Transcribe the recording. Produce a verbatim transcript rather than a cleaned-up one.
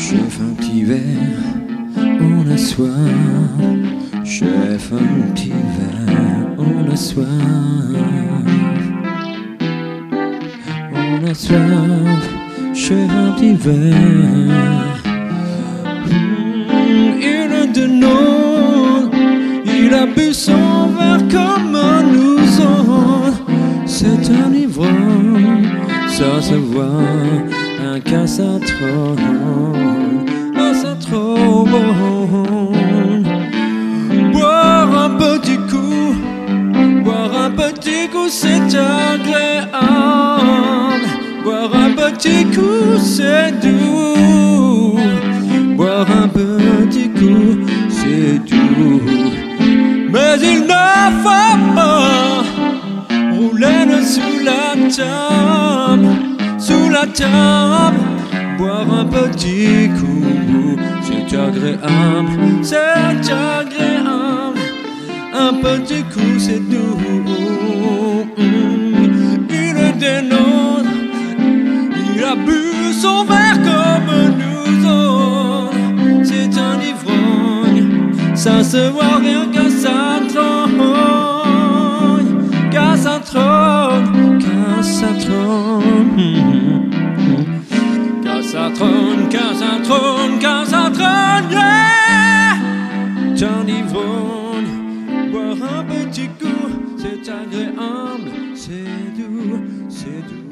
Chef un petit verre, on a soif. Chef un petit verre, on a soif. On a soif, chef un petit verre. Mmh, il est de nous, il a bu son verre comme nous autres. C'est un ivrogne, ça se voit, un cassatron, un cassatron. Boire un petit coup, boire un petit coup, c'est agréable. Boire un petit coup, c'est doux. Boire un petit coup, c'est doux. Mais il ne faut pas rouler le sous la table, sous la table. Boire un petit coup, c'est agréable, c'est agréable. Un petit coup, c'est doux. Il est des nôtres, il a bu son verre comme nous autres. C'est un ivrogne, ça se voit rien qu'à sa tronche, qu'à sa tronche, qu'à sa tronche. Qu'à sa trône, qu'à sa trône, qu'à sa trône, yeah! T'es un ivrogne, boire un petit coup, c'est agréable, c'est doux, c'est doux.